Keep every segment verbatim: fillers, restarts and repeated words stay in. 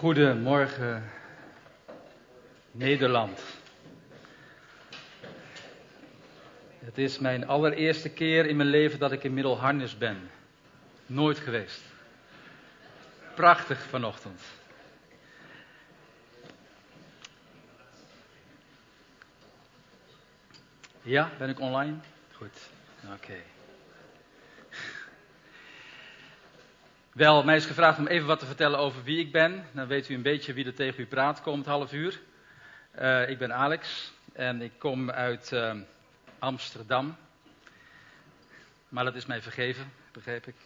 Goedemorgen, Nederland. Het is mijn allereerste keer in mijn leven dat ik in Middelharnis ben. Nooit geweest. Prachtig vanochtend. Ja, ben ik online? Goed, oké. Okay. Wel, mij is gevraagd om even wat te vertellen over wie ik ben. Dan weet u een beetje wie er tegen u praat komend half uur. Uh, ik ben Alex en ik kom uit uh, Amsterdam. Maar dat is mij vergeven, begreep ik.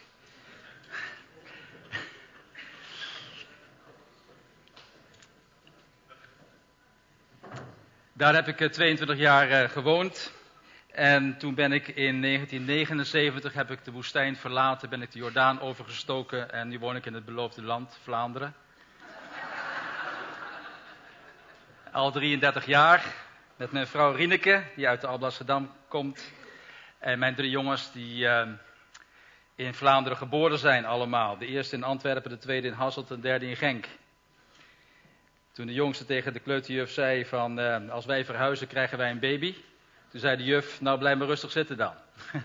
Daar heb ik uh, tweeëntwintig jaar uh, gewoond. En toen ben ik in negentien negenenzeventig heb ik de woestijn verlaten, ben ik de Jordaan overgestoken en nu woon ik in het beloofde land, Vlaanderen. Al drieëndertig jaar met mijn vrouw Rieneke, die uit de Alblasserdam komt. En mijn drie jongens die uh, in Vlaanderen geboren zijn allemaal. De eerste in Antwerpen, de tweede in Hasselt en de derde in Genk. Toen de jongste tegen de kleuterjuf zei van uh, als wij verhuizen krijgen wij een baby. Toen zei de juf, nou blijf maar rustig zitten dan.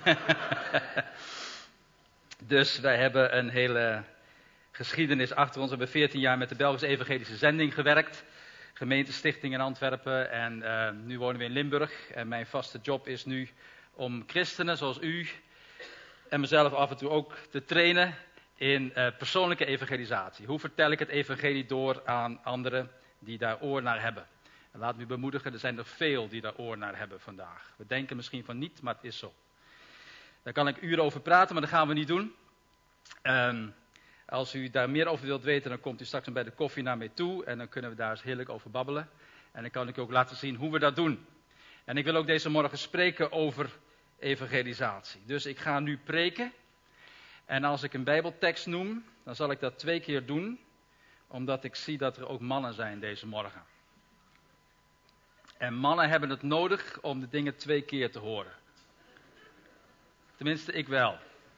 Dus wij hebben een hele geschiedenis achter ons. We hebben veertien jaar met de Belgische Evangelische Zending gewerkt. Gemeentestichting in Antwerpen en uh, nu wonen we in Limburg. En mijn vaste job is nu om christenen zoals u en mezelf af en toe ook te trainen in uh, persoonlijke evangelisatie. Hoe vertel ik het evangelie door aan anderen die daar oor naar hebben? En laat me bemoedigen, er zijn er veel die daar oor naar hebben vandaag. We denken misschien van niet, maar het is zo. Daar kan ik uren over praten, maar dat gaan we niet doen. Um, als u daar meer over wilt weten, dan komt u straks bij de koffie naar mij toe. En dan kunnen we daar eens heerlijk over babbelen. En dan kan ik u ook laten zien hoe we dat doen. En ik wil ook deze morgen spreken over evangelisatie. Dus ik ga nu preken. En als ik een bijbeltekst noem, dan zal ik dat twee keer doen. Omdat ik zie dat er ook mannen zijn deze morgen. En mannen hebben het nodig om de dingen twee keer te horen. Tenminste, ik wel.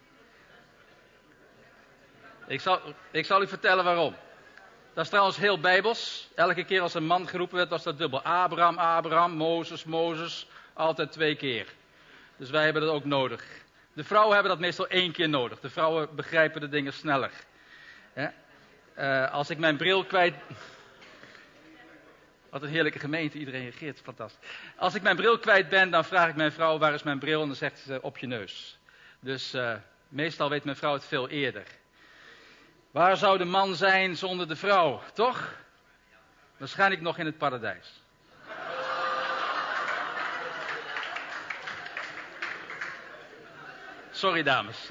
Ik zal, ik zal u vertellen waarom. Dat is trouwens heel bijbels. Elke keer als een man geroepen werd, was dat dubbel. Abraham, Abraham, Mozes, Mozes. Altijd twee keer. Dus wij hebben dat ook nodig. De vrouwen hebben dat meestal één keer nodig. De vrouwen begrijpen de dingen sneller. Ja? Uh, als ik mijn bril kwijt... Wat een heerlijke gemeente, iedereen reageert, fantastisch. Als ik mijn bril kwijt ben, dan vraag ik mijn vrouw, waar is mijn bril? En dan zegt ze, op je neus. Dus uh, meestal weet mijn vrouw het veel eerder. Waar zou de man zijn zonder de vrouw, toch? Waarschijnlijk nog in het paradijs. Sorry dames.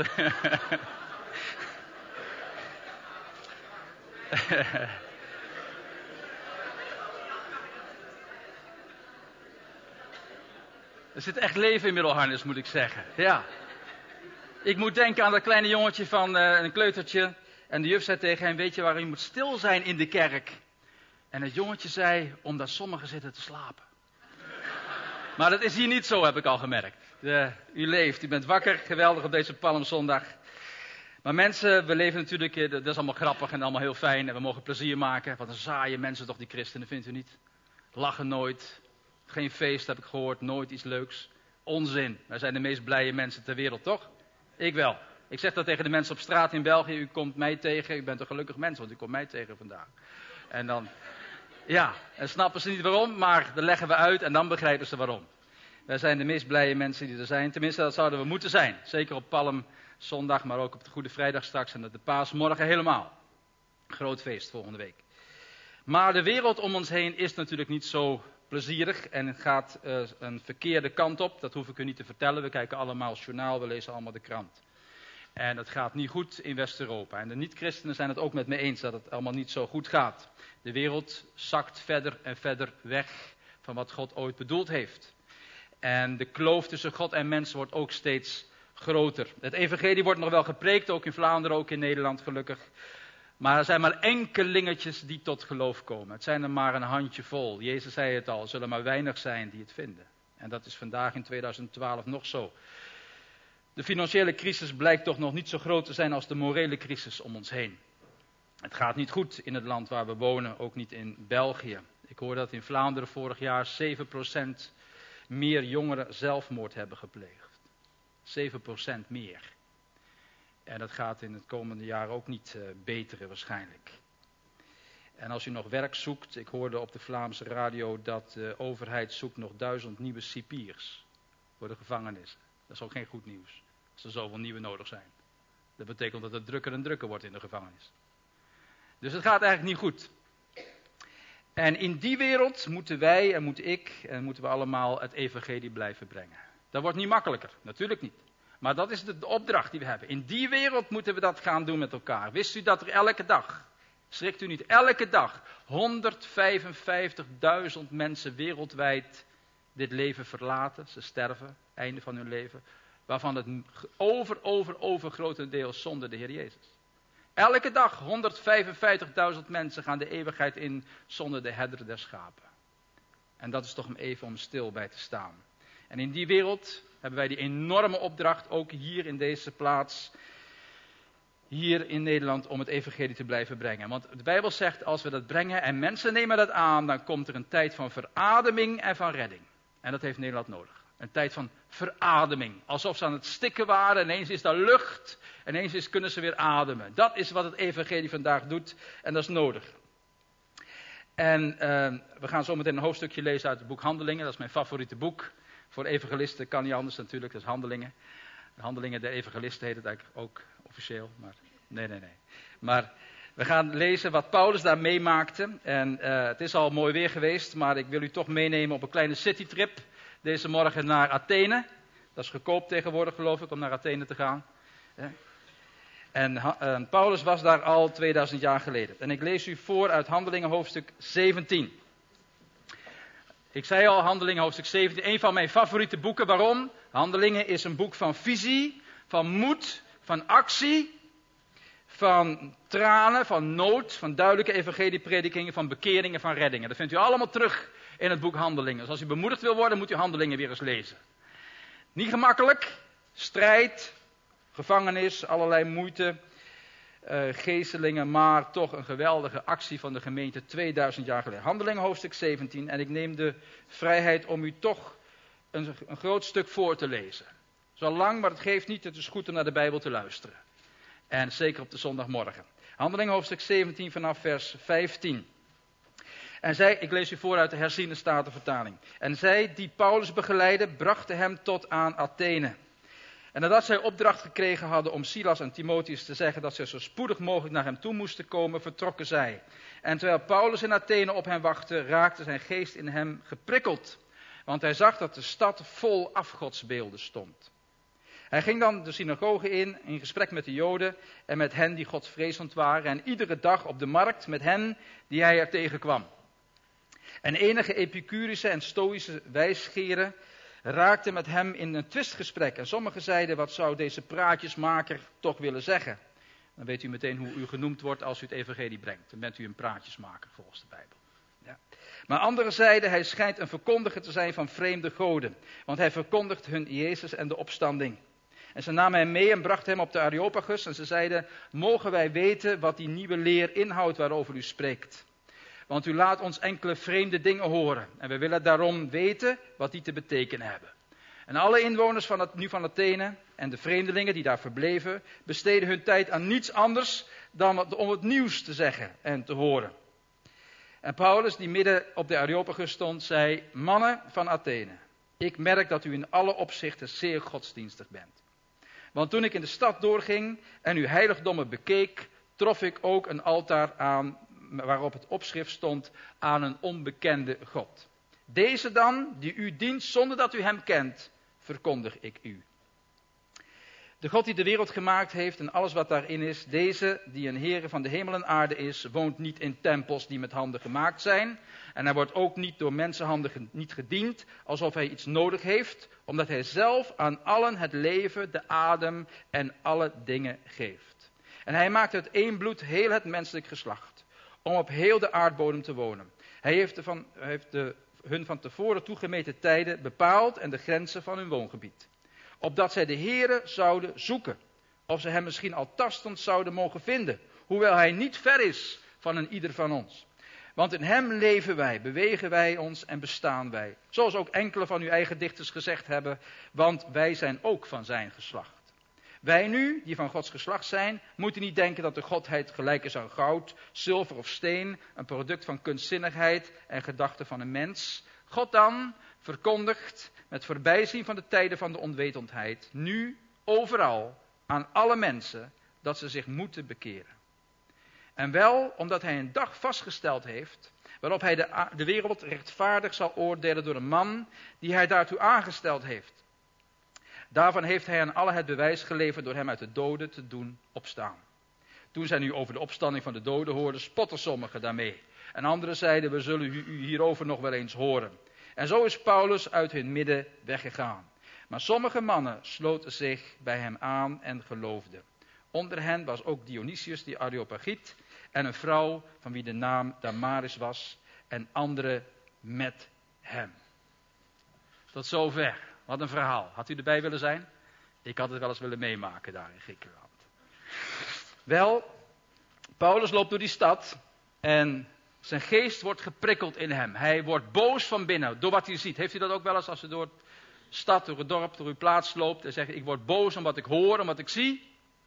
Er zit echt leven in Middelharnis, moet ik zeggen. Ja. Ik moet denken aan dat kleine jongetje van uh, een kleutertje. En de juf zei tegen hem, weet je waar je moet stil zijn in de kerk? En het jongetje zei, omdat sommigen zitten te slapen. Maar dat is hier niet zo, heb ik al gemerkt. De, u leeft, u bent wakker, geweldig op deze Palmzondag. Maar mensen, we leven natuurlijk, dat is allemaal grappig en allemaal heel fijn. En we mogen plezier maken. Wat een saaie mensen toch, die christenen, vindt u niet? Lachen nooit. Geen feest, heb ik gehoord, nooit iets leuks. Onzin. Wij zijn de meest blije mensen ter wereld, toch? Ik wel. Ik zeg dat tegen de mensen op straat in België. U komt mij tegen, u bent een gelukkig mens, want u komt mij tegen vandaag. En dan, ja, en snappen ze niet waarom, maar dan leggen we uit en dan begrijpen ze waarom. Wij zijn de meest blije mensen die er zijn. Tenminste, dat zouden we moeten zijn. Zeker op Palmzondag, maar ook op de Goede Vrijdag straks en op de Paasmorgen helemaal. Groot feest volgende week. Maar de wereld om ons heen is natuurlijk niet zo plezierig en gaat uh, een verkeerde kant op. Dat hoef ik u niet te vertellen. We kijken allemaal het journaal, we lezen allemaal de krant. En het gaat niet goed in West-Europa. En de niet-christenen zijn het ook met me eens dat het allemaal niet zo goed gaat. De wereld zakt verder en verder weg van wat God ooit bedoeld heeft. En de kloof tussen God en mens wordt ook steeds groter. Het evangelie wordt nog wel gepreekt, ook in Vlaanderen, ook in Nederland gelukkig. Maar er zijn maar enkelingetjes die tot geloof komen. Het zijn er maar een handjevol. Jezus zei het al, er zullen maar weinig zijn die het vinden. En dat is vandaag in tweeduizend twaalf nog zo. De financiële crisis blijkt toch nog niet zo groot te zijn als de morele crisis om ons heen. Het gaat niet goed in het land waar we wonen, ook niet in België. Ik hoor dat in Vlaanderen vorig jaar zeven procent meer jongeren zelfmoord hebben gepleegd. zeven procent meer. En dat gaat in het komende jaar ook niet uh, beteren waarschijnlijk. En als u nog werk zoekt, ik hoorde op de Vlaamse radio dat de overheid zoekt nog duizend nieuwe cipiers voor de gevangenissen. Dat is ook geen goed nieuws, als er zoveel nieuwe nodig zijn. Dat betekent dat het drukker en drukker wordt in de gevangenis. Dus het gaat eigenlijk niet goed. En in die wereld moeten wij en moet ik en moeten we allemaal het evangelie blijven brengen. Dat wordt niet makkelijker, natuurlijk niet. Maar dat is de, de opdracht die we hebben. In die wereld moeten we dat gaan doen met elkaar. Wist u dat er elke dag, schrikt u niet, elke dag honderdvijfenvijftigduizend mensen wereldwijd dit leven verlaten. Ze sterven, einde van hun leven. Waarvan het over, over, over grotendeels zonder de Heer Jezus. Elke dag honderdvijfenvijftigduizend mensen gaan de eeuwigheid in zonder de herder der schapen. En dat is toch om even om stil bij te staan. En in die wereld hebben wij die enorme opdracht, ook hier in deze plaats, hier in Nederland, om het evangelie te blijven brengen. Want de Bijbel zegt, als we dat brengen en mensen nemen dat aan, dan komt er een tijd van verademing en van redding. En dat heeft Nederland nodig. Een tijd van verademing. Alsof ze aan het stikken waren, ineens is daar lucht, ineens is, kunnen ze weer ademen. Dat is wat het evangelie vandaag doet en dat is nodig. En uh, we gaan zo meteen een hoofdstukje lezen uit het boek Handelingen, dat is mijn favoriete boek. Voor evangelisten kan niet anders natuurlijk, dat is Handelingen. De Handelingen der Evangelisten heet het eigenlijk ook officieel, maar nee, nee, nee. Maar we gaan lezen wat Paulus daar meemaakte. En uh, het is al mooi weer geweest, maar ik wil u toch meenemen op een kleine citytrip. Deze morgen naar Athene. Dat is goedkoop tegenwoordig, geloof ik, om naar Athene te gaan. En uh, Paulus was daar al tweeduizend jaar geleden. En ik lees u voor uit Handelingen hoofdstuk zeventien. Ik zei al, Handelingen hoofdstuk zeventien, een van mijn favoriete boeken. Waarom? Handelingen is een boek van visie, van moed, van actie, van tranen, van nood, van duidelijke evangeliepredikingen, van bekeringen, van reddingen. Dat vindt u allemaal terug in het boek Handelingen. Dus als u bemoedigd wil worden, moet u Handelingen weer eens lezen. Niet gemakkelijk, strijd, gevangenis, allerlei moeite, uh, geeselingen, maar toch een geweldige actie van de gemeente tweeduizend jaar geleden. Handelingen hoofdstuk zeventien, en ik neem de vrijheid om u toch een, een groot stuk voor te lezen. Zo lang, maar het geeft niet, het is goed om naar de Bijbel te luisteren. En zeker op de zondagmorgen. Handelingen hoofdstuk zeventien vanaf vers vijftien. En zij, ik lees u voor uit de herziene statenvertaling. En zij die Paulus begeleidden, brachten hem tot aan Athene. En nadat zij opdracht gekregen hadden om Silas en Timotheus te zeggen dat zij zo spoedig mogelijk naar hem toe moesten komen, vertrokken zij. En terwijl Paulus in Athene op hen wachtte, raakte zijn geest in hem geprikkeld. Want hij zag dat de stad vol afgodsbeelden stond. Hij ging dan de synagoge in, in gesprek met de Joden en met hen die godsvrezend waren. En iedere dag op de markt met hen die hij er tegenkwam. En enige Epicurische en Stoïsche wijsgeren raakten met hem in een twistgesprek. En sommigen zeiden, wat zou deze praatjesmaker toch willen zeggen? Dan weet u meteen hoe u genoemd wordt als u het evangelie brengt. Dan bent u een praatjesmaker volgens de Bijbel. Ja. Maar anderen zeiden, hij schijnt een verkondiger te zijn van vreemde goden. Want hij verkondigt hun Jezus en de opstanding. En ze namen hem mee en brachten hem op de Areopagus. En ze zeiden, mogen wij weten wat die nieuwe leer inhoudt waarover u spreekt? Want u laat ons enkele vreemde dingen horen. En we willen daarom weten wat die te betekenen hebben. En alle inwoners van het, nu van Athene en de vreemdelingen die daar verbleven, besteden hun tijd aan niets anders dan om het nieuws te zeggen en te horen. En Paulus, die midden op de Areopagus stond, zei, mannen van Athene, ik merk dat u in alle opzichten zeer godsdienstig bent. Want toen ik in de stad doorging en uw heiligdommen bekeek, trof ik ook een altaar aan waarop het opschrift stond aan een onbekende God. Deze dan, die u dient zonder dat u hem kent, verkondig ik u. De God die de wereld gemaakt heeft en alles wat daarin is, deze die een Heere van de hemel en aarde is, woont niet in tempels die met handen gemaakt zijn. En hij wordt ook niet door mensenhanden niet gediend, alsof hij iets nodig heeft, omdat hij zelf aan allen het leven, de adem en alle dingen geeft. En hij maakt uit één bloed heel het menselijk geslacht, om op heel de aardbodem te wonen. Hij heeft, de van, heeft de, hun van tevoren toegemeten tijden bepaald en de grenzen van hun woongebied. Opdat zij de Heere zouden zoeken, of ze hem misschien al tastend zouden mogen vinden, hoewel hij niet ver is van een ieder van ons. Want in hem leven wij, bewegen wij ons en bestaan wij. Zoals ook enkele van uw eigen dichters gezegd hebben, want wij zijn ook van zijn geslacht. Wij nu, die van Gods geslacht zijn, moeten niet denken dat de godheid gelijk is aan goud, zilver of steen, een product van kunstzinnigheid en gedachten van een mens. God dan verkondigt met voorbijzien van de tijden van de onwetendheid, nu overal aan alle mensen, dat ze zich moeten bekeren. En wel omdat hij een dag vastgesteld heeft, waarop hij de, de wereld rechtvaardig zal oordelen door een man die hij daartoe aangesteld heeft. Daarvan heeft hij aan allen het bewijs geleverd door hem uit de doden te doen opstaan. Toen zij nu over de opstanding van de doden hoorden, spotten sommigen daarmee. En anderen zeiden, we zullen u hierover nog wel eens horen. En zo is Paulus uit hun midden weggegaan. Maar sommige mannen sloten zich bij hem aan en geloofden. Onder hen was ook Dionysius die Areopagiet en een vrouw van wie de naam Damaris was en anderen met hem. Tot zover. Wat een verhaal. Had u erbij willen zijn? Ik had het wel eens willen meemaken daar in Griekenland. Wel, Paulus loopt door die stad en zijn geest wordt geprikkeld in hem. Hij wordt boos van binnen door wat hij ziet. Heeft u dat ook wel eens als u door de stad, door het dorp, door uw plaats loopt en zegt, ik word boos om wat ik hoor, om wat ik zie?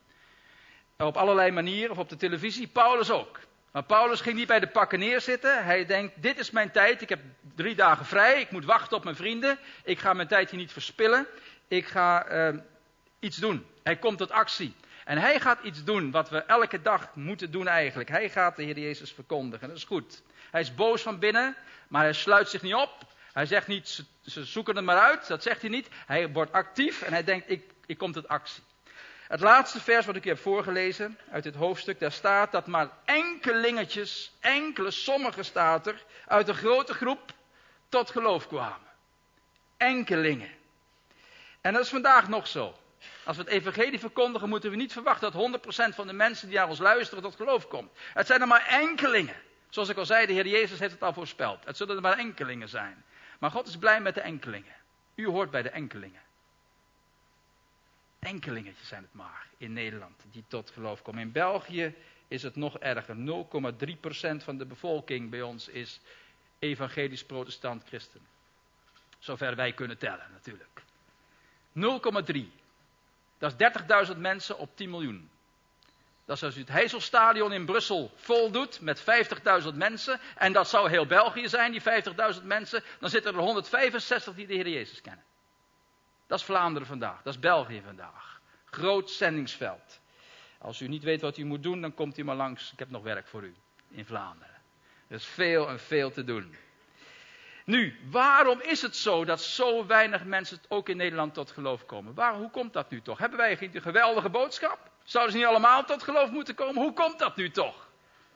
Op allerlei manieren, of op de televisie. Paulus ook. Maar Paulus ging niet bij de pakken neerzitten. Hij denkt, dit is mijn tijd. Ik heb drie dagen vrij. Ik moet wachten op mijn vrienden. Ik ga mijn tijd hier niet verspillen. Ik ga uh, iets doen. Hij komt tot actie. En hij gaat iets doen wat we elke dag moeten doen eigenlijk. Hij gaat de Heer Jezus verkondigen. Dat is goed. Hij is boos van binnen, maar hij sluit zich niet op. Hij zegt niet, ze, ze zoeken het maar uit. Dat zegt hij niet. Hij wordt actief en hij denkt, ik, ik kom tot actie. Het laatste vers wat ik u heb voorgelezen uit dit hoofdstuk, daar staat dat maar enkelingetjes, enkele, sommige staat er, uit een grote groep tot geloof kwamen. Enkelingen. En dat is vandaag nog zo. Als we het evangelie verkondigen, moeten we niet verwachten dat honderd procent van de mensen die naar ons luisteren tot geloof komt. Het zijn er maar enkelingen. Zoals ik al zei, de Heer Jezus heeft het al voorspeld. Het zullen er maar enkelingen zijn. Maar God is blij met de enkelingen. U hoort bij de enkelingen. Enkelingetjes zijn het maar in Nederland die tot geloof komen. In België is het nog erger. nul komma drie procent van de bevolking bij ons is evangelisch protestant christen. Zover wij kunnen tellen natuurlijk. nul komma drie. Dat is dertigduizend mensen op tien miljoen. Dat is als u het Heizelstadion in Brussel vol doet met vijftigduizend mensen. En dat zou heel België zijn, die vijftigduizend mensen. Dan zitten er honderdvijfenzestig die de Heer Jezus kennen. Dat is Vlaanderen vandaag, dat is België vandaag. Groot zendingsveld. Als u niet weet wat u moet doen, dan komt u maar langs. Ik heb nog werk voor u in Vlaanderen. Er is veel en veel te doen. Nu, waarom is het zo dat zo weinig mensen ook in Nederland tot geloof komen? Waar, hoe komt dat nu toch? Hebben wij geen geweldige boodschap? Zouden ze niet allemaal tot geloof moeten komen? Hoe komt dat nu toch?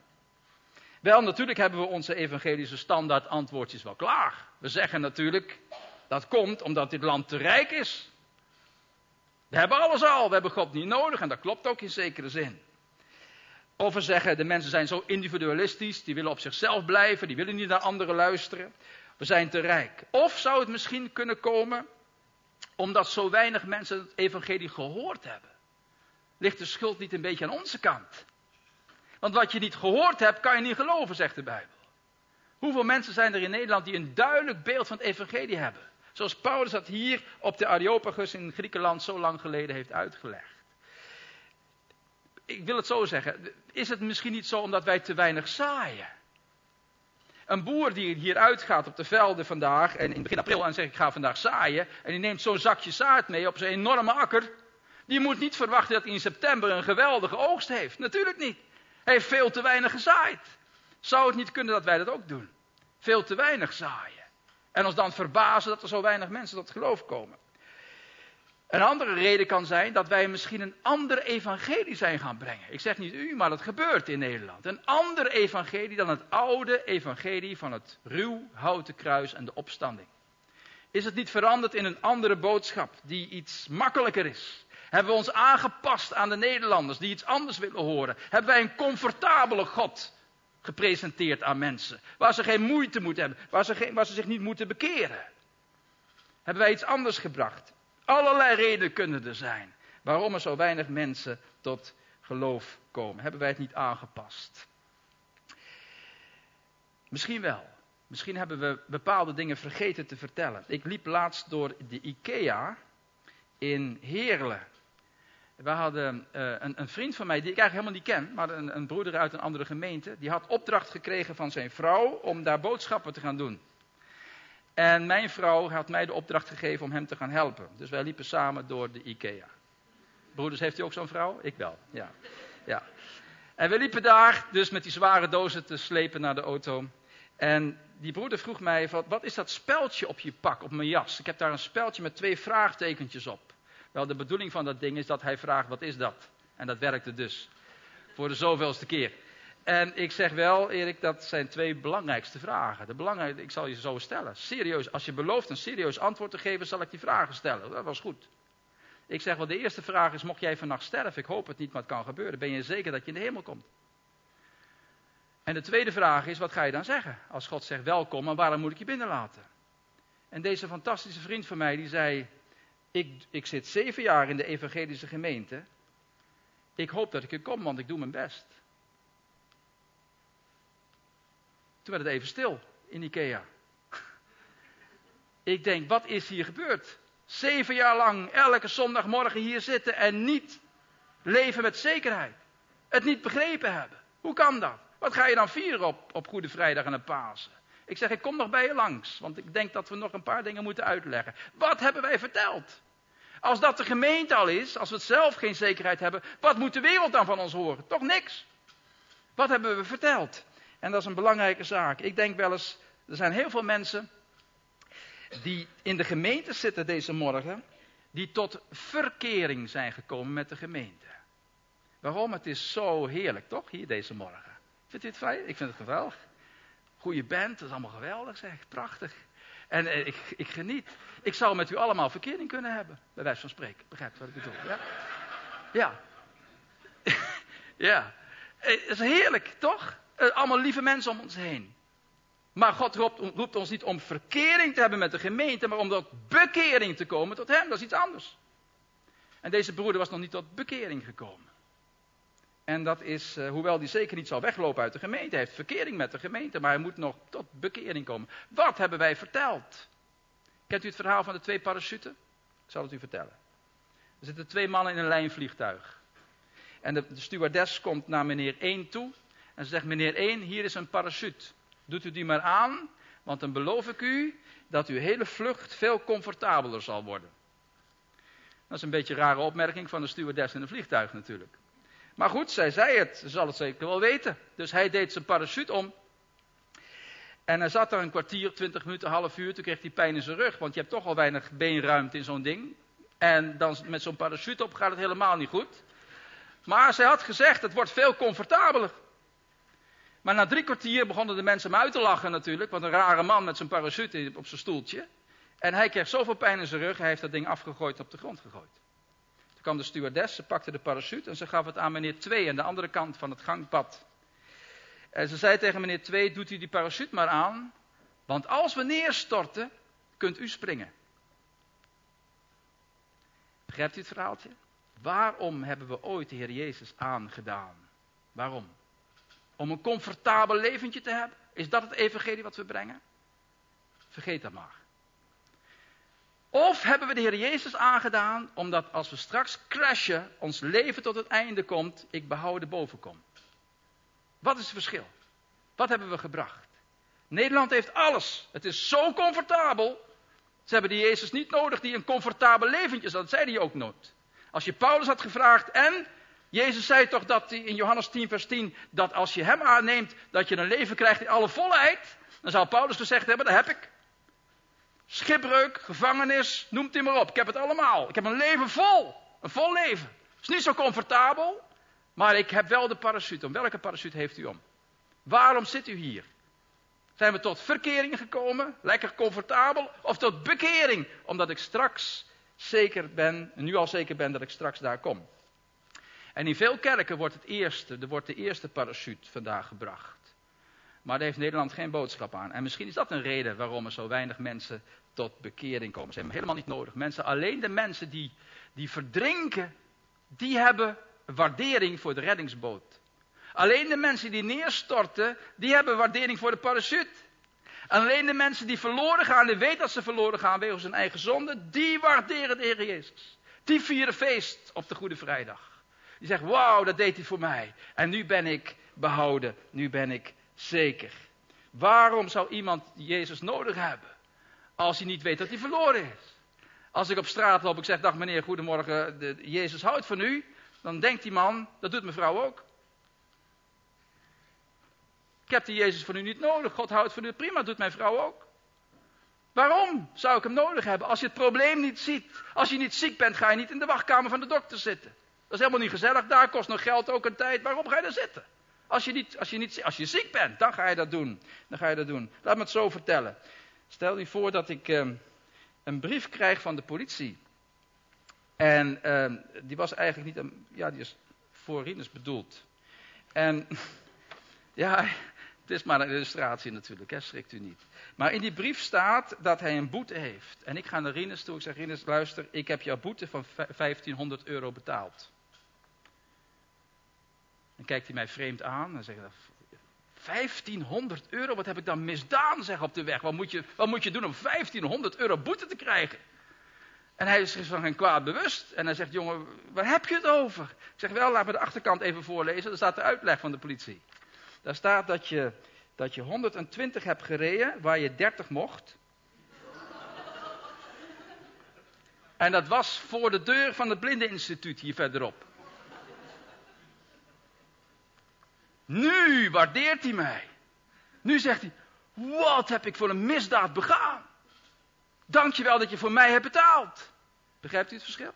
Wel, natuurlijk hebben we onze evangelische standaard antwoordjes wel klaar. We zeggen natuurlijk, dat komt omdat dit land te rijk is. We hebben alles al, we hebben God niet nodig en dat klopt ook in zekere zin. Of we zeggen, de mensen zijn zo individualistisch, die willen op zichzelf blijven, die willen niet naar anderen luisteren. We zijn te rijk. Of zou het misschien kunnen komen omdat zo weinig mensen het evangelie gehoord hebben? Ligt de schuld niet een beetje aan onze kant? Want wat je niet gehoord hebt, kan je niet geloven, zegt de Bijbel. Hoeveel mensen zijn er in Nederland die een duidelijk beeld van het evangelie hebben? Zoals Paulus dat hier op de Areopagus in Griekenland zo lang geleden heeft uitgelegd. Ik wil het zo zeggen, is het misschien niet zo omdat wij te weinig zaaien? Een boer die hier uitgaat op de velden vandaag en in begin april en zegt ik ga vandaag zaaien. En die neemt zo'n zakje zaad mee op zijn enorme akker. Die moet niet verwachten dat hij in september een geweldige oogst heeft. Natuurlijk niet. Hij heeft veel te weinig gezaaid. Zou het niet kunnen dat wij dat ook doen? Veel te weinig zaaien. En ons dan verbazen dat er zo weinig mensen tot geloof komen. Een andere reden kan zijn dat wij misschien een ander evangelie zijn gaan brengen. Ik zeg niet u, maar dat gebeurt in Nederland. Een ander evangelie dan het oude evangelie van het ruw houten kruis en de opstanding. Is het niet veranderd in een andere boodschap die iets makkelijker is? Hebben we ons aangepast aan de Nederlanders die iets anders willen horen? Hebben wij een comfortabele God gepresenteerd aan mensen, waar ze geen moeite moeten hebben, waar ze, geen, waar ze zich niet moeten bekeren? Hebben wij iets anders gebracht? Allerlei redenen kunnen er zijn waarom er zo weinig mensen tot geloof komen? Hebben wij het niet aangepast? Misschien wel. Misschien hebben we bepaalde dingen vergeten te vertellen. Ik liep laatst door de IKEA in Heerlen. We hadden uh, een, een vriend van mij, die ik eigenlijk helemaal niet ken, maar een, een broeder uit een andere gemeente, die had opdracht gekregen van zijn vrouw om daar boodschappen te gaan doen. En mijn vrouw had mij de opdracht gegeven om hem te gaan helpen. Dus wij liepen samen door de IKEA. Broeders, heeft u ook zo'n vrouw? Ik wel, ja. ja. En we liepen daar dus met die zware dozen te slepen naar de auto. En die broeder vroeg mij, wat is dat speldje op je pak, op mijn jas? Ik heb daar een speldje met twee vraagtekentjes op. Wel, de bedoeling van dat ding is dat hij vraagt, wat is dat? En dat werkte dus. Voor de zoveelste keer. En ik zeg wel, Erik, dat zijn twee belangrijkste vragen. De belangrijkste, ik zal je ze zo stellen. Serieus, als je belooft een serieus antwoord te geven, zal ik die vragen stellen. Dat was goed. Ik zeg wel, de eerste vraag is, mocht jij vannacht sterven? Ik hoop het niet, maar het kan gebeuren. Ben je zeker dat je in de hemel komt? En de tweede vraag is, wat ga je dan zeggen? Als God zegt, welkom, maar waarom moet ik je binnenlaten? En deze fantastische vriend van mij, die zei, ik, ik zit zeven jaar in de evangelische gemeente. Ik hoop dat ik er kom, want ik doe mijn best. Toen werd het even stil in IKEA. Ik denk, wat is hier gebeurd? Zeven jaar lang, elke zondagmorgen hier zitten en niet leven met zekerheid. Het niet begrepen hebben. Hoe kan dat? Wat ga je dan vieren op, op Goede Vrijdag en een Pasen? Ik zeg, ik kom nog bij je langs, want ik denk dat we nog een paar dingen moeten uitleggen. Wat hebben wij verteld? Als dat de gemeente al is, als we het zelf geen zekerheid hebben, wat moet de wereld dan van ons horen? Toch niks. Wat hebben we verteld? En dat is een belangrijke zaak. Ik denk wel eens, er zijn heel veel mensen die in de gemeente zitten deze morgen, die tot verkering zijn gekomen met de gemeente. Waarom? Het is zo heerlijk, toch? Hier deze morgen. Vindt u het fijn? Ik vind het geweldig. Goeie band, dat is allemaal geweldig, zeg. Prachtig. En eh, ik, ik geniet. Ik zou met u allemaal verkering kunnen hebben, bij wijze van spreken. Begrijpt wat ik bedoel? Ja. Ja. ja. Het is heerlijk, toch? Eh, allemaal lieve mensen om ons heen. Maar God roept, roept ons niet om verkering te hebben met de gemeente, maar om tot bekering te komen tot hem. Dat is iets anders. En deze broeder was nog niet tot bekering gekomen. En dat is, uh, hoewel die zeker niet zal weglopen uit de gemeente, hij heeft verkering met de gemeente, maar hij moet nog tot bekering komen. Wat hebben wij verteld? Kent u het verhaal van de twee parachuten? Ik zal het u vertellen. Er zitten twee mannen in een lijnvliegtuig. En de, de stewardess komt naar meneer één toe en ze zegt, meneer één, hier is een parachute. Doet u die maar aan, want dan beloof ik u dat uw hele vlucht veel comfortabeler zal worden. Dat is een beetje een rare opmerking van de stewardess in een vliegtuig natuurlijk. Maar goed, zij zei het, ze zal het zeker wel weten. Dus hij deed zijn parachute om. En hij zat daar een kwartier, twintig minuten, een half uur, toen kreeg hij pijn in zijn rug. Want je hebt toch al weinig beenruimte in zo'n ding. En dan met zo'n parachute op gaat het helemaal niet goed. Maar zij had gezegd, het wordt veel comfortabeler. Maar na drie kwartier begonnen de mensen hem uit te lachen natuurlijk. Want een rare man met zijn parachute op zijn stoeltje. En hij kreeg zoveel pijn in zijn rug, hij heeft dat ding afgegooid en op de grond gegooid. Toen kwam de stewardess, ze pakte de parachute en ze gaf het aan meneer twee aan de andere kant van het gangpad. En ze zei tegen meneer twee, doet u die parachute maar aan, want als we neerstorten, kunt u springen. Begrijpt u het verhaaltje? Waarom hebben we ooit de Heer Jezus aangedaan? Waarom? Om een comfortabel leventje te hebben? Is dat het evangelie wat we brengen? Vergeet dat maar. Of hebben we de Heer Jezus aangedaan, omdat als we straks crashen, ons leven tot het einde komt, ik behoud de bovenkom. Wat is het verschil? Wat hebben we gebracht? Nederland heeft alles. Het is zo comfortabel. Ze hebben die Jezus niet nodig die een comfortabel leventje, dat zei hij ook nooit. Als je Paulus had gevraagd en, Jezus zei toch dat hij in Johannes tien vers tien, dat als je hem aanneemt, dat je een leven krijgt in alle volheid, dan zou Paulus gezegd hebben, dat heb ik. Schipbreuk, gevangenis, noemt u maar op. Ik heb het allemaal. Ik heb een leven vol. Een vol leven. Het is niet zo comfortabel, maar ik heb wel de parachute. Om welke parachute heeft u om? Waarom zit u hier? Zijn we tot verkering gekomen? Lekker comfortabel? Of tot bekering? Omdat ik straks zeker ben, nu al zeker ben dat ik straks daar kom. En in veel kerken wordt het eerste, er wordt de eerste parachute vandaag gebracht. Maar daar heeft Nederland geen boodschap aan. En misschien is dat een reden waarom er zo weinig mensen tot bekering komen. Ze hebben helemaal niet nodig. Mensen, alleen de mensen die, die verdrinken, die hebben waardering voor de reddingsboot. Alleen de mensen die neerstorten, die hebben waardering voor de parachute. Alleen de mensen die verloren gaan en weten dat ze verloren gaan wegens hun eigen zonde, die waarderen de Heer Jezus. Die vieren feest op de Goede Vrijdag. Die zeggen, wauw, dat deed hij voor mij. En nu ben ik behouden, nu ben ik zeker. Waarom zou iemand Jezus nodig hebben, als hij niet weet dat hij verloren is? Als ik op straat loop, ik zeg, dag meneer, goedemorgen, de, Jezus houdt van u. Dan denkt die man, dat doet mevrouw ook. Ik heb die Jezus van u niet nodig, God houdt van u, prima, dat doet mijn vrouw ook. Waarom zou ik hem nodig hebben? Als je het probleem niet ziet, als je niet ziek bent, ga je niet in de wachtkamer van de dokter zitten. Dat is helemaal niet gezellig, daar kost nog geld, ook een tijd, waarom ga je daar zitten? Als je, niet, als, je niet, als je ziek bent, dan ga je dat doen. Dan ga je dat doen. Laat me het zo vertellen. Stel je voor dat ik uh, een brief krijg van de politie. En uh, die was eigenlijk niet, een, ja, die is voor Rinus bedoeld. En ja, het is maar een illustratie natuurlijk, hè, schrikt u niet. Maar in die brief staat dat hij een boete heeft. En ik ga naar Rinus toe, ik zeg, Rinus, luister, ik heb jouw boete van vijftienhonderd euro betaald. Dan kijkt hij mij vreemd aan en zegt, vijftienhonderd euro, wat heb ik dan misdaan, zeg, op de weg? Wat moet je, wat moet je doen om vijftienhonderd euro boete te krijgen? En hij is van geen kwaad bewust. En hij zegt, jongen, waar heb je het over? Ik zeg, wel, laat me de achterkant even voorlezen. Daar staat de uitleg van de politie. Daar staat dat je, dat je honderdtwintig hebt gereden, waar je dertig mocht. En dat was voor de deur van het blindeninstituut hier verderop. Nu waardeert hij mij. Nu zegt hij, wat heb ik voor een misdaad begaan? Dankjewel dat je voor mij hebt betaald. Begrijpt u het verschil?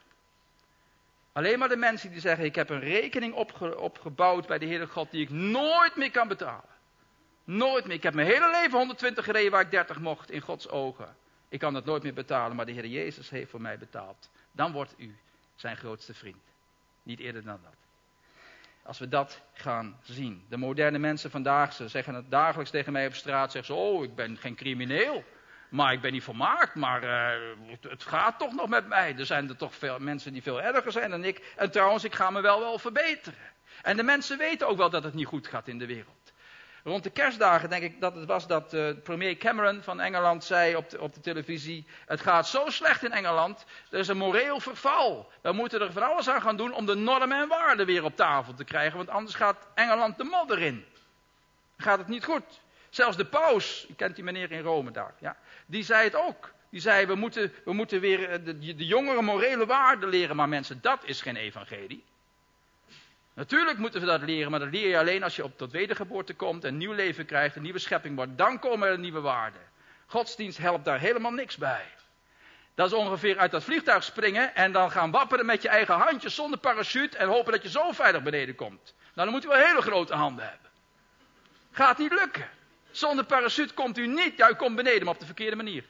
Alleen maar de mensen die zeggen, ik heb een rekening opge- opgebouwd bij de Heere God die ik nooit meer kan betalen. Nooit meer. Ik heb mijn hele leven honderdtwintig gereden waar ik dertig mocht in Gods ogen. Ik kan dat nooit meer betalen, maar de Heer Jezus heeft voor mij betaald. Dan wordt u zijn grootste vriend. Niet eerder dan dat. Als we dat gaan zien. De moderne mensen vandaag, ze zeggen het dagelijks tegen mij op straat. Zeggen ze, oh, ik ben geen crimineel. Maar ik ben niet volmaakt, maar uh, het, het gaat toch nog met mij. Er zijn er toch veel mensen die veel erger zijn dan ik. En trouwens, ik ga me wel wel verbeteren. En de mensen weten ook wel dat het niet goed gaat in de wereld. Rond de kerstdagen denk ik dat het was dat uh, premier Cameron van Engeland zei op de, op de televisie. Het gaat zo slecht in Engeland, er is een moreel verval. We moeten er van alles aan gaan doen om de normen en waarden weer op tafel te krijgen. Want anders gaat Engeland de modder in. Dan gaat het niet goed. Zelfs de paus, je kent die meneer in Rome daar, ja, die zei het ook. Die zei, we moeten, we moeten weer de, de jongeren morele waarden leren. Maar mensen, dat is geen evangelie. Natuurlijk moeten we dat leren, maar dat leer je alleen als je op tot wedergeboorte komt, een nieuw leven krijgt, een nieuwe schepping wordt. Dan komen er nieuwe waarden. Godsdienst helpt daar helemaal niks bij. Dat is ongeveer uit dat vliegtuig springen en dan gaan wapperen met je eigen handjes zonder parachute en hopen dat je zo veilig beneden komt. Nou, dan moet u wel hele grote handen hebben. Gaat niet lukken. Zonder parachute komt u niet. Ja, u komt beneden, maar op de verkeerde manier.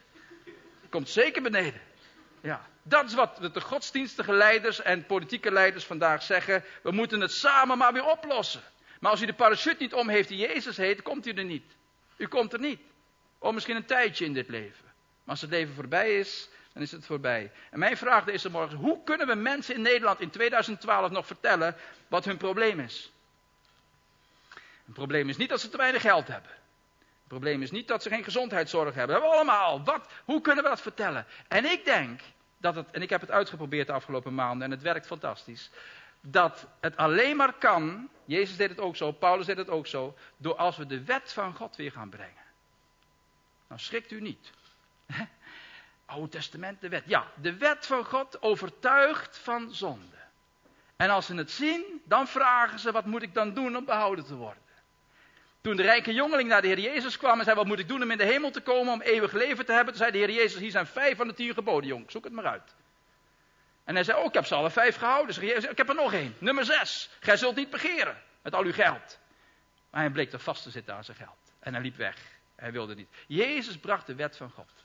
U komt zeker beneden. Ja, dat is wat de godsdienstige leiders en politieke leiders vandaag zeggen. We moeten het samen maar weer oplossen. Maar als u de parachute niet om heeft die Jezus heet, komt u er niet. U komt er niet. Of misschien een tijdje in dit leven. Maar als het leven voorbij is, dan is het voorbij. En mijn vraag deze morgen, hoe kunnen we mensen in Nederland in tweeduizend twaalf nog vertellen wat hun probleem is? Het probleem is niet dat ze te weinig geld hebben. Het probleem is niet dat ze geen gezondheidszorg hebben. Dat hebben we allemaal. Wat, hoe kunnen we dat vertellen? En ik denk dat het, en ik heb het uitgeprobeerd de afgelopen maanden en het werkt fantastisch, dat het alleen maar kan, Jezus deed het ook zo, Paulus deed het ook zo, door als we de wet van God weer gaan brengen. Nou, schrikt u niet. Oude Testament, de wet. Ja, de wet van God overtuigt van zonde. En als ze het zien, dan vragen ze, wat moet ik dan doen om behouden te worden? Toen de rijke jongeling naar de Heer Jezus kwam en zei, wat moet ik doen om in de hemel te komen, om eeuwig leven te hebben? Toen zei de Heer Jezus, hier zijn vijf van de tien geboden, jong, zoek het maar uit. En hij zei, oh, ik heb ze alle vijf gehouden. Zei Jezus, ik heb er nog één, nummer zes. Gij zult niet begeren met al uw geld. Maar hij bleek er vast te zitten aan zijn geld. En hij liep weg. Hij wilde niet. Jezus bracht de wet van God.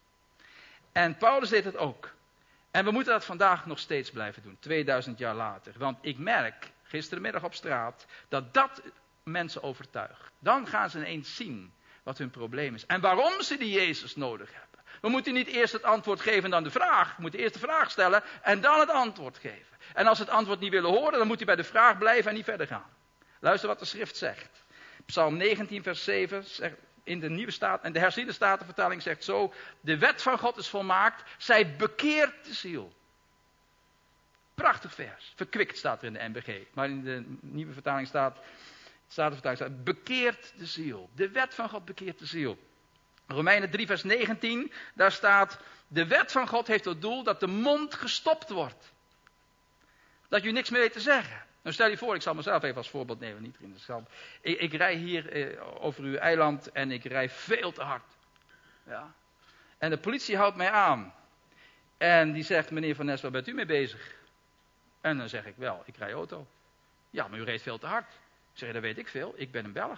En Paulus deed het ook. En we moeten dat vandaag nog steeds blijven doen, tweeduizend jaar later. Want ik merk, gisterenmiddag op straat, dat dat mensen overtuigt. Dan gaan ze ineens zien wat hun probleem is. En waarom ze die Jezus nodig hebben. We moeten niet eerst het antwoord geven en dan de vraag. We moeten eerst de vraag stellen en dan het antwoord geven. En als we het antwoord niet willen horen, dan moet hij bij de vraag blijven en niet verder gaan. Luister wat de schrift zegt. Psalm negentien vers zeven zegt in de nieuwe staat, en de herziende statenvertaling zegt zo: de wet van God is volmaakt, zij bekeert de ziel. Prachtig vers. Verkwikt staat er in de N B G. Maar in de nieuwe vertaling staat, statenvertaling staat, bekeert de ziel. De wet van God bekeert de ziel. Romeinen drie vers negentien, daar staat, de wet van God heeft tot doel dat de mond gestopt wordt. Dat je niks meer weet te zeggen. Nou stel je voor, ik zal mezelf even als voorbeeld nemen, niet vrienden. Ik, ik rij hier eh, over uw eiland en ik rij veel te hard. Ja. En de politie houdt mij aan. En die zegt, meneer Van Nes, waar bent u mee bezig? En dan zeg ik, wel, ik rij auto. Ja, maar u reed veel te hard. Ik zeg, dat weet ik veel, ik ben een Belg.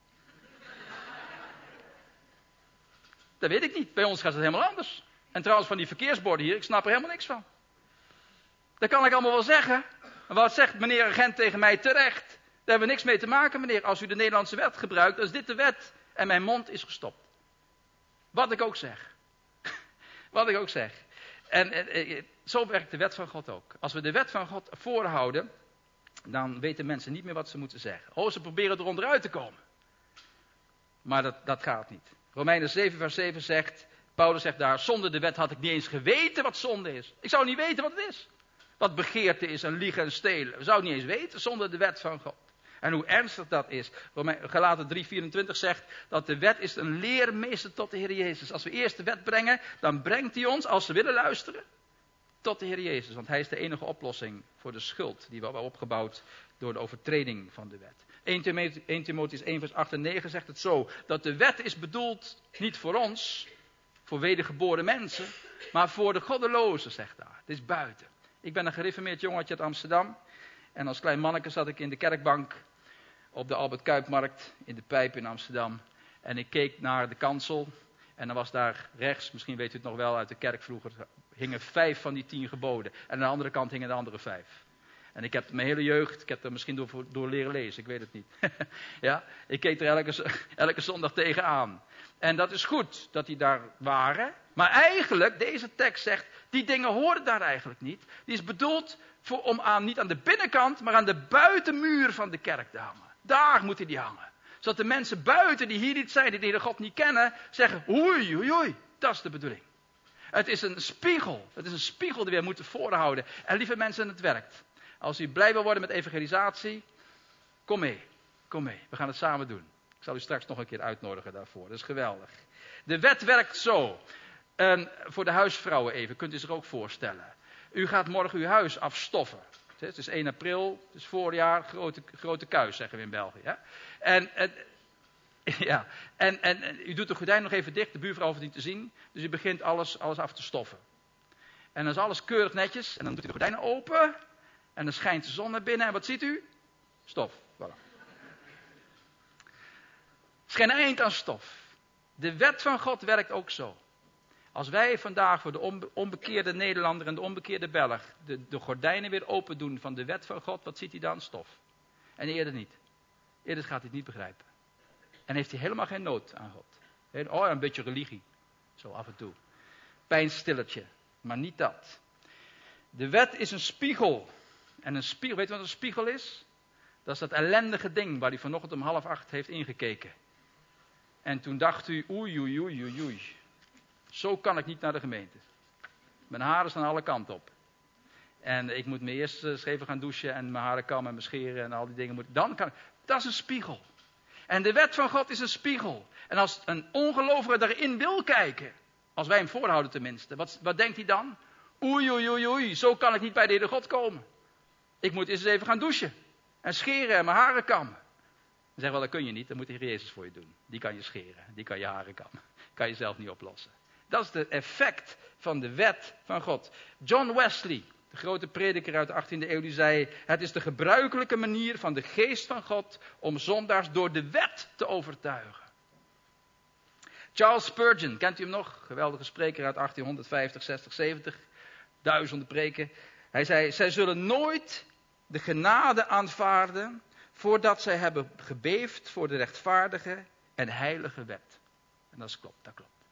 Dat weet ik niet, bij ons gaat het helemaal anders. En trouwens van die verkeersborden hier, ik snap er helemaal niks van. Dat kan ik allemaal wel zeggen. Maar wat zegt meneer agent tegen mij terecht? Daar hebben we niks mee te maken, meneer. Als u de Nederlandse wet gebruikt, dan is dit de wet. En mijn mond is gestopt. Wat ik ook zeg. Wat ik ook zeg. En, en, en zo werkt de wet van God ook. Als we de wet van God voorhouden, dan weten mensen niet meer wat ze moeten zeggen. Oh, ze proberen er onderuit te komen. Maar dat, dat gaat niet. Romeinen zeven vers zeven zegt, Paulus zegt daar, zonder de wet had ik niet eens geweten wat zonde is. Ik zou niet weten wat het is. Wat begeerte is en liegen en stelen. We zouden het niet eens weten zonder de wet van God. En hoe ernstig dat is. Galaten drie vierentwintig zegt dat de wet is een leermeester tot de Heer Jezus. Als we eerst de wet brengen, dan brengt hij ons, als ze willen luisteren, tot de Heer Jezus. Want hij is de enige oplossing voor de schuld die we hebben opgebouwd door de overtreding van de wet. eerste Timotheüs één vers acht en negen zegt het zo, dat de wet is bedoeld niet voor ons, voor wedergeboren mensen, maar voor de goddelozen, zegt daar. Het is buiten. Ik ben een gereformeerd jongetje uit Amsterdam. En als klein manneke zat ik in de kerkbank op de Albert Kuipmarkt in de Pijp in Amsterdam. En ik keek naar de kansel. En dan was daar rechts, misschien weet u het nog wel uit de kerk vroeger, hingen vijf van die tien geboden. En aan de andere kant hingen de andere vijf. En ik heb mijn hele jeugd, ik heb er misschien door, door leren lezen, ik weet het niet. Ja, ik keek er elke, elke zondag tegenaan. En dat is goed dat die daar waren. Maar eigenlijk, deze tekst zegt, die dingen horen daar eigenlijk niet. Die is bedoeld voor, om aan, niet aan de binnenkant, maar aan de buitenmuur van de kerk te hangen. Daar moeten die hangen. Zodat de mensen buiten, die hier niet zijn, die de Heere God niet kennen, zeggen, oei, oei, oei. Dat is de bedoeling. Het is een spiegel. Het is een spiegel die we moeten voorhouden. En lieve mensen, het werkt. Als u blij wil worden met evangelisatie, kom mee. Kom mee. We gaan het samen doen. Ik zal u straks nog een keer uitnodigen daarvoor. Dat is geweldig. De wet werkt zo. En voor de huisvrouwen even, kunt u zich ook voorstellen. U gaat morgen uw huis afstoffen. Het is één april, het is voorjaar, grote, grote kuis zeggen we in België. Hè? En, en, ja, en, en, en u doet de gordijn nog even dicht, de buurvrouw hoeft het niet te zien. Dus u begint alles, alles af te stoffen. En dan is alles keurig netjes. En dan doet u de gordijnen open. En dan schijnt de zon naar binnen. En wat ziet u? Stof. Voilà. Er is geen eind aan stof. De wet van God werkt ook zo. Als wij vandaag voor de onbekeerde Nederlander en de onbekeerde Belg de, de gordijnen weer open doen van de wet van God, wat ziet hij dan? Stof. En eerder niet. Eerder gaat hij het niet begrijpen. En heeft hij helemaal geen nood aan God. Oh, een beetje religie. Zo af en toe. Pijnstilletje. Maar niet dat. De wet is een spiegel. En een spiegel, weet u wat een spiegel is? Dat is dat ellendige ding waar hij vanochtend om half acht heeft ingekeken. En toen dacht u, oei, oei, oei, oei, oei. Zo kan ik niet naar de gemeente. Mijn haren staan alle kanten op. En ik moet me eerst eens even gaan douchen en mijn haren kammen en mijn scheren en al die dingen. Moet, dan kan ik. Dat is een spiegel. En de wet van God is een spiegel. En als een ongelovige daarin wil kijken, als wij hem voorhouden tenminste, wat, wat denkt hij dan? Oei, oei, oei, oei, zo kan ik niet bij de Heere God komen. Ik moet eens even gaan douchen. En scheren en mijn haren kammen. Dan zeggen we, dat kun je niet, dat moet de Heer Jezus voor je doen. Die kan je scheren, die kan je haren kammen. Kan je zelf niet oplossen. Dat is het effect van de wet van God. John Wesley, de grote prediker uit de achttiende eeuw, die zei, het is de gebruikelijke manier van de geest van God om zondaars door de wet te overtuigen. Charles Spurgeon, kent u hem nog? Geweldige spreker uit achttienhonderdvijftig, zestig, zeventig. Duizenden preken. Hij zei, zij zullen nooit de genade aanvaarden voordat zij hebben gebeefd voor de rechtvaardige en heilige wet. En dat is klopt, dat klopt.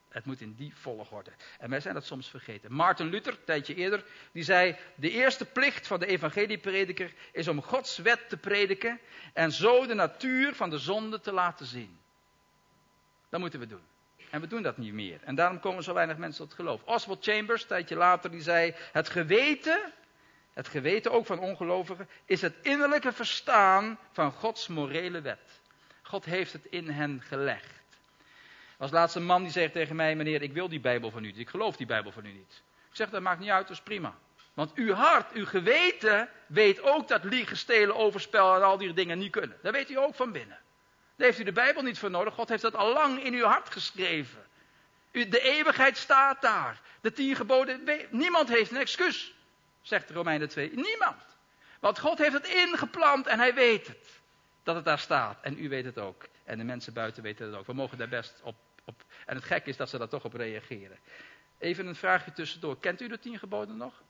Het moet in die volgorde. En wij zijn dat soms vergeten. Maarten Luther, een tijdje eerder, die zei, de eerste plicht van de evangelieprediker is om Gods wet te prediken en zo de natuur van de zonde te laten zien. Dat moeten we doen. En we doen dat niet meer. En daarom komen zo weinig mensen tot geloof. Oswald Chambers, een tijdje later, die zei, het geweten, het geweten ook van ongelovigen, is het innerlijke verstaan van Gods morele wet. God heeft het in hen gelegd. Er was laatst een man die zei tegen mij, meneer, ik wil die Bijbel van u niet. Ik geloof die Bijbel van u niet. Ik zeg, dat maakt niet uit, dat is prima. Want uw hart, uw geweten, weet ook dat liegen, stelen, overspel en al die dingen niet kunnen. Dat weet u ook van binnen. Daar heeft u de Bijbel niet voor nodig. God heeft dat al lang in uw hart geschreven. U, de eeuwigheid staat daar. De tien geboden, niemand heeft een excuus, zegt Romeinen twee. Niemand. Want God heeft het ingeplant en hij weet het. Dat het daar staat. En u weet het ook. En de mensen buiten weten het ook. We mogen daar best op, op. En het gekke is dat ze daar toch op reageren. Even een vraagje tussendoor. Kent u de tien geboden nog?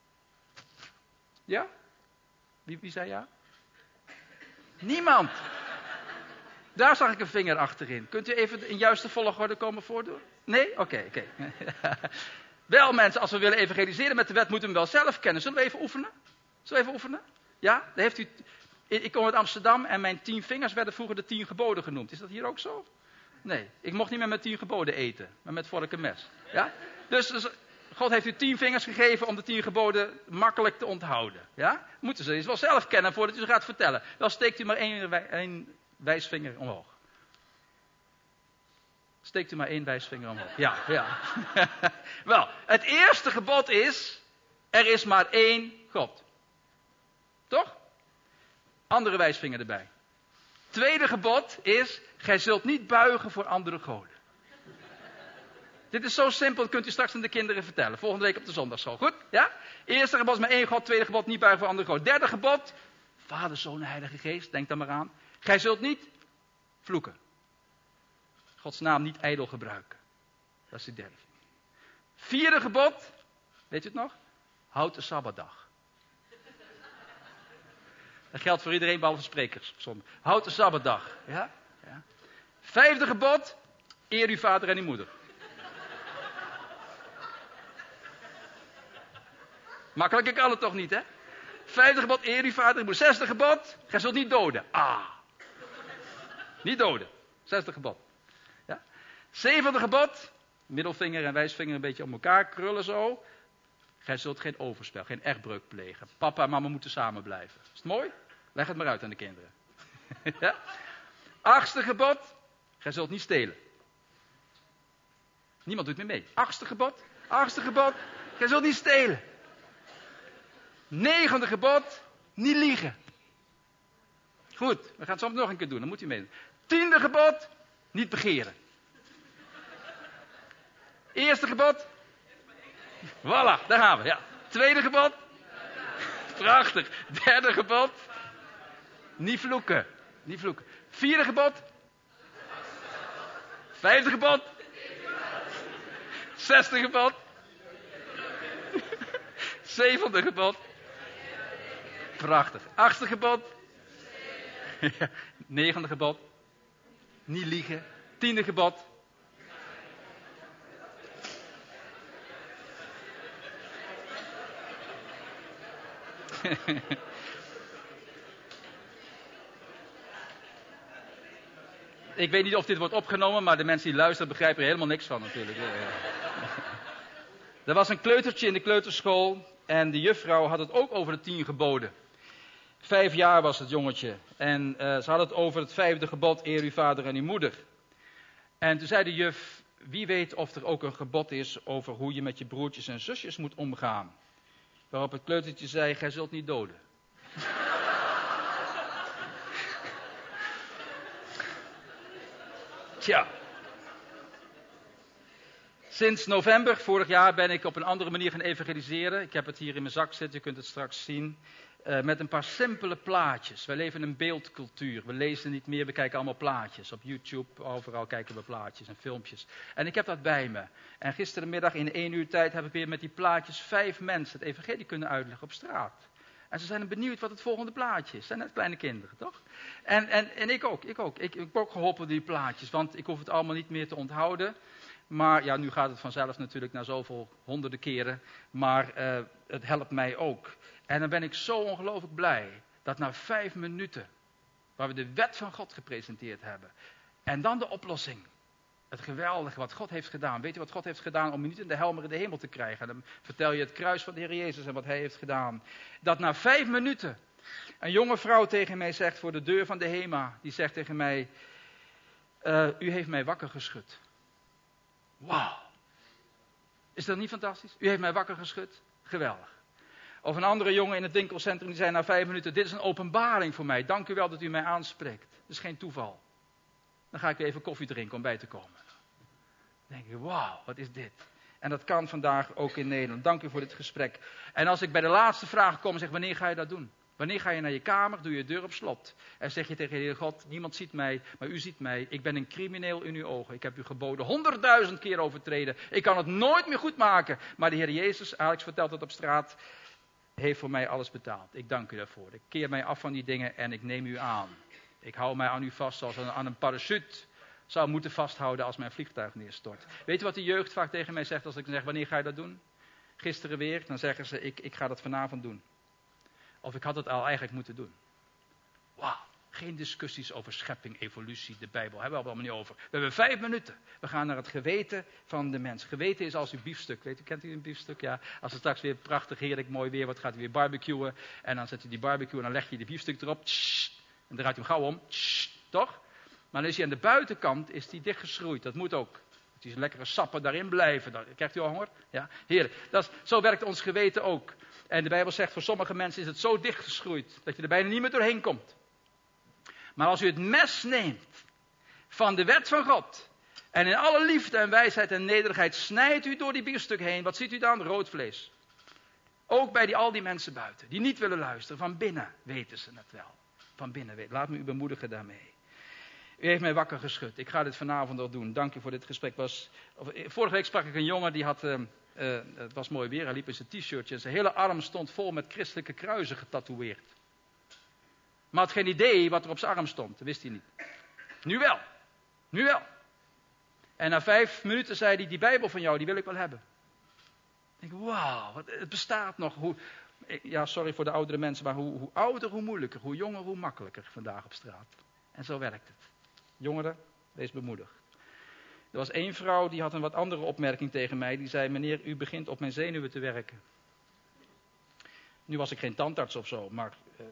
Ja? Wie, wie zei ja? Niemand. Daar zag ik een vinger achterin. Kunt u even in juiste volgorde komen voordoen? Nee? Oké, okay, oké. Okay. Wel mensen, als we willen evangeliseren met de wet, moeten we hem wel zelf kennen. Zullen we even oefenen? Zullen we even oefenen? Ja? Dan heeft u... Ik kom uit Amsterdam en mijn tien vingers werden vroeger de tien geboden genoemd. Is dat hier ook zo? Nee, ik mocht niet meer met tien geboden eten, maar met vork en mes. Ja? Dus, dus God heeft u tien vingers gegeven om de tien geboden makkelijk te onthouden. Ja? Moeten ze eens wel zelf kennen voordat u ze gaat vertellen. Dan steekt u maar één, één wijsvinger omhoog. Steekt u maar één wijsvinger omhoog. Ja, ja. Wel, het eerste gebod is, er is maar één God. Toch? Andere wijsvinger erbij. Tweede gebod is, gij zult niet buigen voor andere goden. Dit is zo simpel, dat kunt u straks aan de kinderen vertellen. Volgende week op de zondagschool. Goed? Ja? Eerste gebod is maar één God. Tweede gebod, niet buigen voor andere goden. Derde gebod, Vader, Zoon en Heilige Geest. Denk daar maar aan. Gij zult niet vloeken. Gods naam niet ijdel gebruiken. Dat is de derde. Vierde gebod, weet u het nog? Houd de Sabbatdag. Dat geldt voor iedereen behalve sprekers. Houd de Sabbatdag. Ja? Ja. Vijfde gebod, eer uw vader en uw moeder. Makkelijker kan het toch niet, hè? Vijfde gebod, eer uw vader en moeder. Zesde gebod, gij zult niet doden. Ah. Niet doden. Zesde gebod. Ja. Zevende gebod, middelvinger en wijsvinger een beetje om elkaar krullen zo. Gij zult geen overspel, geen echtbreuk plegen. Papa en mama moeten samen blijven. Is het mooi? Leg het maar uit aan de kinderen. Ja. Achtste gebod, gij zult niet stelen. Niemand doet meer mee. Achtste gebod, achtste gebod, gij zult niet stelen. Negende gebod, niet liegen. Goed, we gaan het soms nog een keer doen, dan moet u mee. Tiende gebod, niet begeren. Eerste gebod, voilà, daar gaan we. Ja. Tweede gebod, prachtig. Derde gebod, niet vloeken. Niet vloeken. Vierde gebod, vijfde gebod, zesde gebod, zevende gebod, prachtig. Achtste gebod, ja. Negende gebod, niet liegen. Tiende gebod, ik weet niet of dit wordt opgenomen, maar de mensen die luisteren begrijpen er helemaal niks van natuurlijk. Er was een kleutertje in de kleuterschool en de juffrouw had het ook over de tien geboden. Vijf jaar was het jongetje en uh, ze had het over het vijfde gebod, eer uw vader en uw moeder. En toen zei de juf, wie weet of er ook een gebod is over hoe je met je broertjes en zusjes moet omgaan. Waarop het kleutertje zei, gij zult niet doden. Tja. Sinds november vorig jaar ben ik op een andere manier gaan evangeliseren. Ik heb het hier in mijn zak zitten, je kunt het straks zien. Uh, met een paar simpele plaatjes. Wij leven in een beeldcultuur. We lezen niet meer, we kijken allemaal plaatjes. Op YouTube, overal kijken we plaatjes en filmpjes. En ik heb dat bij me. En gisterenmiddag in één uur tijd heb ik weer met die plaatjes vijf mensen het evangelie kunnen uitleggen op straat. En ze zijn benieuwd wat het volgende plaatje is. Het zijn net kleine kinderen, toch? En, en, en ik ook, ik ook. Ik, ik heb ook geholpen door die plaatjes, want ik hoef het allemaal niet meer te onthouden. Maar ja, nu gaat het vanzelf natuurlijk na zoveel honderden keren. Maar uh, het helpt mij ook. En dan ben ik zo ongelooflijk blij dat na vijf minuten, waar we de wet van God gepresenteerd hebben. En dan de oplossing. Het geweldige wat God heeft gedaan. Weet je wat God heeft gedaan om je niet in de hel, maar in de hemel te krijgen? Dan vertel je het kruis van de Heer Jezus en wat Hij heeft gedaan. Dat na vijf minuten een jonge vrouw tegen mij zegt voor de deur van de Hema. Die zegt tegen mij, uh, u heeft mij wakker geschud. Wauw. Is dat niet fantastisch? U heeft mij wakker geschud. Geweldig. Of een andere jongen in het winkelcentrum die zei na vijf minuten, dit is een openbaring voor mij. Dank u wel dat u mij aanspreekt. Dat is geen toeval. Dan ga ik weer even koffie drinken om bij te komen. Dan denk ik, wauw, wat is dit? En dat kan vandaag ook in Nederland. Dank u voor dit gesprek. En als ik bij de laatste vraag kom en zeg, wanneer ga je dat doen? Wanneer ga je naar je kamer, doe je deur op slot. En zeg je tegen de Heer God, niemand ziet mij, maar u ziet mij. Ik ben een crimineel in uw ogen. Ik heb u geboden honderdduizend keer overtreden. Ik kan het nooit meer goed maken. Maar de Heer Jezus, Alex vertelt het op straat, heeft voor mij alles betaald. Ik dank u daarvoor. Ik keer mij af van die dingen en ik neem u aan. Ik hou mij aan u vast zoals aan een parachute zou moeten vasthouden als mijn vliegtuig neerstort. Weet je wat de jeugd vaak tegen mij zegt als ik zeg, wanneer ga je dat doen? Gisteren weer, dan zeggen ze, ik, ik ga dat vanavond doen. Of ik had het al eigenlijk moeten doen. Wauw, geen discussies over schepping, evolutie, de Bijbel, hebben we het allemaal niet over. We hebben vijf minuten. We gaan naar het geweten van de mens. Geweten is als uw biefstuk. Weet u, kent u een biefstuk? Ja. Als het straks weer prachtig, heerlijk, mooi weer wordt, gaat u weer barbecuen. En dan zet je die barbecue en dan leg je die biefstuk erop. Tss, en draait u hem gauw om. Tss, toch? Maar dan is hij aan de buitenkant is die dichtgeschroeid. Dat moet ook. Die lekkere sappen daarin blijven. Dan, krijgt u al honger? Ja, heerlijk. Dat is, zo werkt ons geweten ook. En de Bijbel zegt, voor sommige mensen is het zo dichtgeschroeid dat je er bijna niet meer doorheen komt. Maar als u het mes neemt van de wet van God en in alle liefde en wijsheid en nederigheid snijdt u door die biefstuk heen, wat ziet u dan? Rood vlees. Ook bij die, al die mensen buiten, die niet willen luisteren. Van binnen weten ze het wel. Van binnen weten. Laat me u bemoedigen daarmee. U heeft mij wakker geschud. Ik ga dit vanavond al doen. Dank u voor dit gesprek. Was, of, vorige week sprak ik een jongen die had, uh, uh, het was mooi weer, hij liep in zijn t-shirtje en zijn hele arm stond vol met christelijke kruisen getatoeëerd. Maar had geen idee wat er op zijn arm stond, dat wist hij niet. Nu wel, nu wel. En na vijf minuten zei hij, die Bijbel van jou, die wil ik wel hebben. Ik denk, wauw, het bestaat nog. Hoe, ja, sorry voor de oudere mensen, maar hoe, hoe ouder, hoe moeilijker. Hoe jonger, hoe makkelijker vandaag op straat. En zo werkt het. Jongeren, wees bemoedigd. Er was één vrouw, die had een wat andere opmerking tegen mij. Die zei, meneer, u begint op mijn zenuwen te werken. Nu was ik geen tandarts of zo, maar... Uh...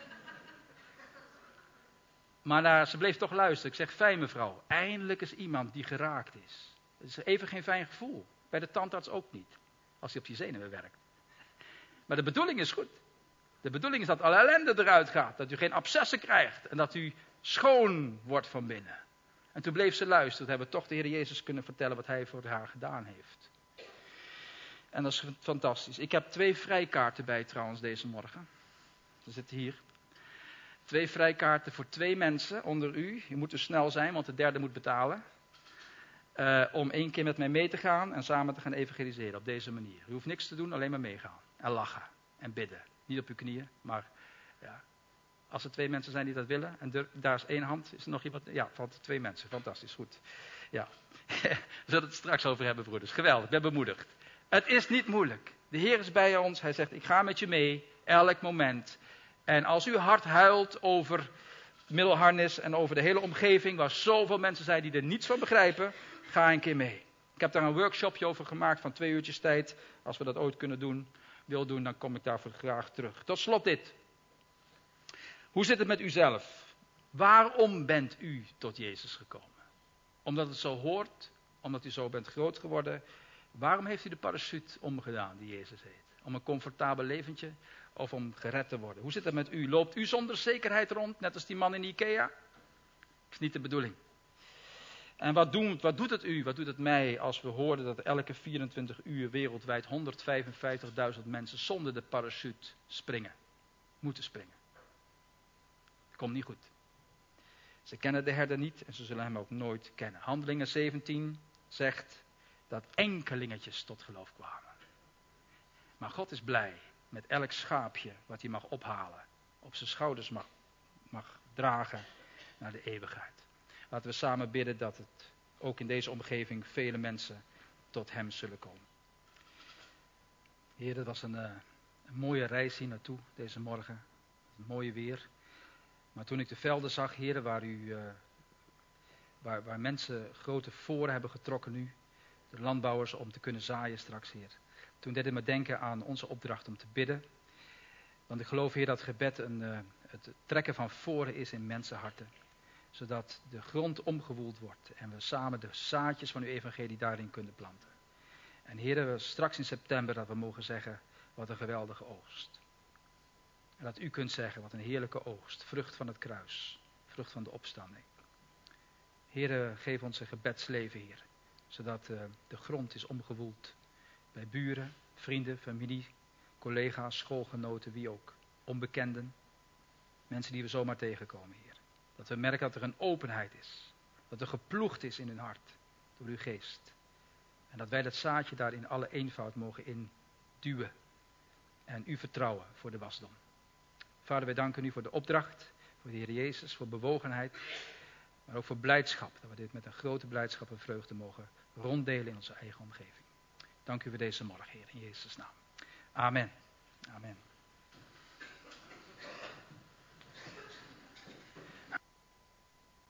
Maar uh, ze bleef toch luisteren. Ik zeg, fijn mevrouw, eindelijk is iemand die geraakt is. Het is even geen fijn gevoel. Bij de tandarts ook niet. Als hij op je zenuwen werkt. Maar de bedoeling is goed. De bedoeling is dat alle ellende eruit gaat. Dat u geen abscessen krijgt. En dat u schoon wordt van binnen. En toen bleef ze luisteren. Toen hebben we toch de Heer Jezus kunnen vertellen wat Hij voor haar gedaan heeft. En dat is fantastisch. Ik heb twee vrijkaarten bij trouwens deze morgen. Ze zitten hier. Twee vrijkaarten voor twee mensen onder u. Je moet dus snel zijn, want de derde moet betalen. Uh, om één keer met mij mee te gaan en samen te gaan evangeliseren op deze manier. U hoeft niks te doen, alleen maar meegaan. En lachen en bidden. Niet op uw knieën, maar ja. Als er twee mensen zijn die dat willen, en er, daar is één hand, is er nog iemand? Ja, van twee mensen. Fantastisch, goed. Ja. We zullen het straks over hebben, broeders. Geweldig, ik ben bemoedigd. Het is niet moeilijk. De Heer is bij ons. Hij zegt, ik ga met je mee, elk moment. En als uw hart huilt over Middelharnis en over de hele omgeving, waar zoveel mensen zijn die er niets van begrijpen, ga een keer mee. Ik heb daar een workshopje over gemaakt van twee uurtjes tijd. Als we dat ooit kunnen doen, wil doen, dan kom ik daarvoor graag terug. Tot slot dit. Hoe zit het met uzelf? Waarom bent u tot Jezus gekomen? Omdat het zo hoort, omdat u zo bent groot geworden. Waarom heeft u de parachute omgedaan die Jezus heet? Om een comfortabel leventje of om gered te worden? Hoe zit het met u? Loopt u zonder zekerheid rond, net als die man in Ikea? Dat is niet de bedoeling. En wat, doen, wat doet het u, wat doet het mij als we hoorden dat elke vierentwintig uur wereldwijd honderdvijfenvijftigduizend mensen zonder de parachute springen? Moeten springen. Komt niet goed. Ze kennen de herder niet en ze zullen hem ook nooit kennen. Handelingen zeventien zegt dat enkelingetjes tot geloof kwamen. Maar God is blij met elk schaapje wat hij mag ophalen, op zijn schouders mag, mag dragen naar de eeuwigheid. Laten we samen bidden dat het ook in deze omgeving vele mensen tot hem zullen komen. Heer, het was een, uh, een mooie reis hier naartoe deze morgen. Het mooie weer. Maar toen ik de velden zag, heren, waar, u, uh, waar, waar mensen grote voren hebben getrokken nu, de landbouwers om te kunnen zaaien straks, Heer. Toen deed het me denken aan onze opdracht om te bidden. Want ik geloof, Heer, dat gebed een, uh, het trekken van voren is in mensenharten. Zodat de grond omgewoeld wordt en we samen de zaadjes van uw evangelie daarin kunnen planten. En Heer, straks in september dat we mogen zeggen, wat een geweldige oogst. En dat u kunt zeggen, wat een heerlijke oogst. Vrucht van het kruis. Vrucht van de opstanding. Heer, geef ons een gebedsleven, Heer. Zodat uh, de grond is omgewoeld. Bij buren, vrienden, familie, collega's, schoolgenoten, wie ook. Onbekenden. Mensen die we zomaar tegenkomen, Heer. Dat we merken dat er een openheid is. Dat er geploegd is in hun hart. Door uw geest. En dat wij dat zaadje daar in alle eenvoud mogen induwen. En u vertrouwen voor de wasdom. Vader, wij danken u voor de opdracht. Voor de Heer Jezus, voor bewogenheid. Maar ook voor blijdschap. Dat we dit met een grote blijdschap en vreugde mogen ronddelen in onze eigen omgeving. Dank u voor deze morgen, Heer. In Jezus' naam. Amen. Amen.